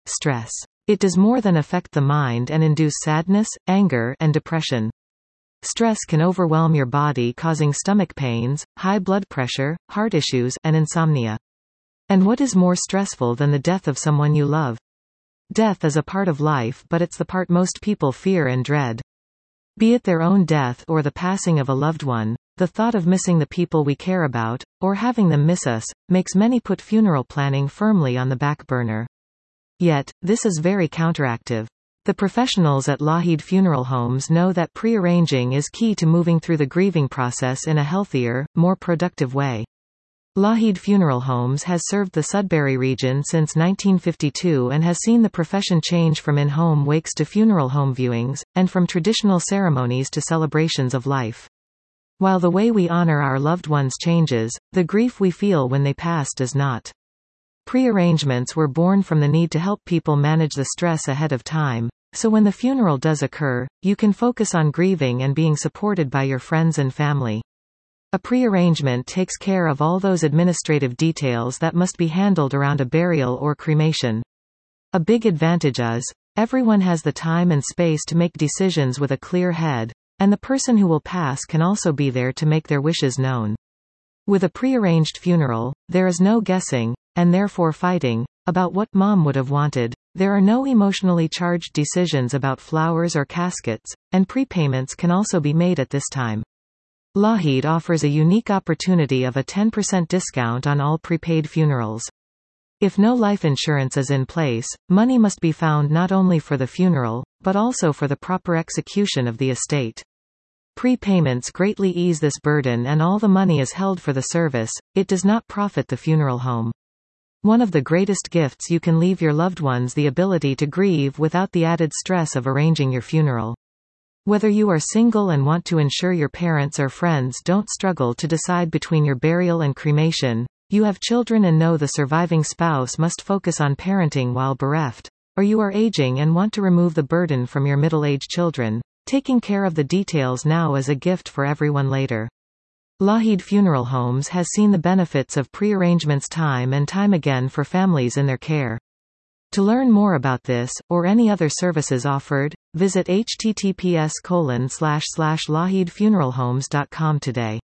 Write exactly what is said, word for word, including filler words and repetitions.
Stress. It does more than affect the mind and induce sadness, anger, and depression. Stress can overwhelm your body, causing stomach pains, high blood pressure, heart issues, and insomnia. And what is more stressful than the death of someone you love? Death is a part of life, but it's the part most people fear and dread. Be it their own death or the passing of a loved one, the thought of missing the people we care about, or having them miss us, makes many put funeral planning firmly on the back burner. Yet, this is very counteractive. The professionals at Lougheed Funeral Homes know that pre-arranging is key to moving through the grieving process in a healthier, more productive way. Lougheed Funeral Homes has served the Sudbury region since nineteen fifty-two and has seen the profession change from in-home wakes to funeral home viewings, and from traditional ceremonies to celebrations of life. While the way we honor our loved ones changes, the grief we feel when they pass does not. Pre-arrangements were born from the need to help people manage the stress ahead of time, so when the funeral does occur, you can focus on grieving and being supported by your friends and family. A pre-arrangement takes care of all those administrative details that must be handled around a burial or cremation. A big advantage is, everyone has the time and space to make decisions with a clear head, and the person who will pass can also be there to make their wishes known. With a pre-arranged funeral, there is no guessing, and therefore fighting, about what mom would have wanted. There are no emotionally charged decisions about flowers or caskets, and prepayments can also be made at this time. Lougheed offers a unique opportunity of a ten percent discount on all prepaid funerals. If no life insurance is in place, money must be found not only for the funeral, but also for the proper execution of the estate. Prepayments greatly ease this burden and all the money is held for the service, it does not profit the funeral home. One of the greatest gifts you can leave your loved ones the ability to grieve without the added stress of arranging your funeral. Whether you are single and want to ensure your parents or friends don't struggle to decide between your burial and cremation, you have children and know the surviving spouse must focus on parenting while bereft, or you are aging and want to remove the burden from your middle-aged children, taking care of the details now is a gift for everyone later. Lougheed Funeral Homes has seen the benefits of pre-arrangements time and time again for families in their care. To learn more about this, or any other services offered, visit h t t p s colon slash slash lougheed funeral homes dot com today.